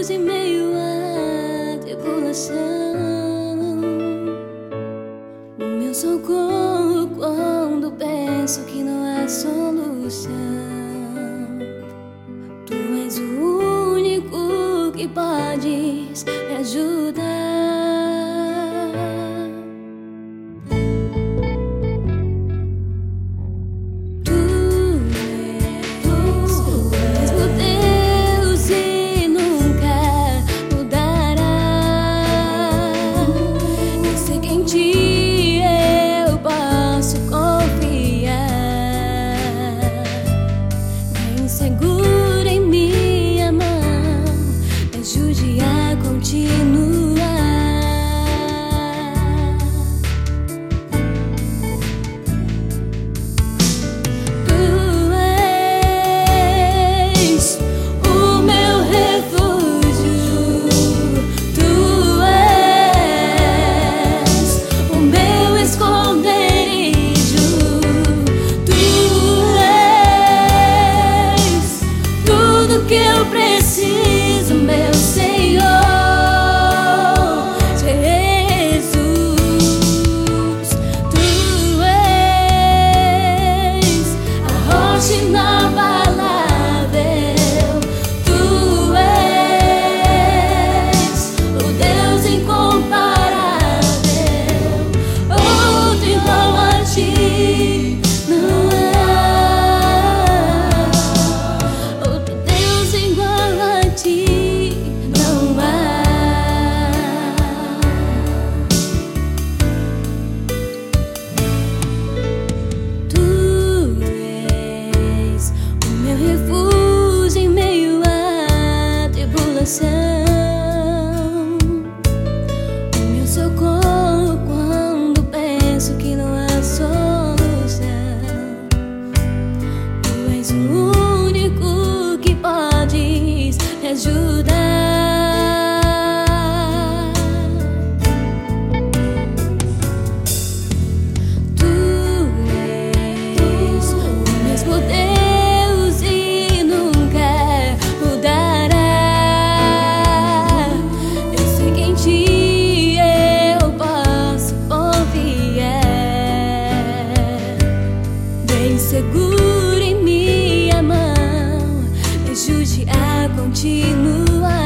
refúgio em meio à tribulação, o meu socorro quando penso que não há solução. Tu és o único que podes me ajudar. Segura em minha mão, me ajude a continuar. Tu és o meu refúgio, tu és o meu esconderijo, que eu preciso, meu Senhor Jesus. Tu és a rocha inabalável, tu és o Deus incomparável, outro igual a ti não há. Refúgio em meio à tribulação, o meu socorro quando penso que não há solução. Tu és o único que podes me ajudar. Tu és o mesmo Deus segura em minha mão, me ajude a continuar.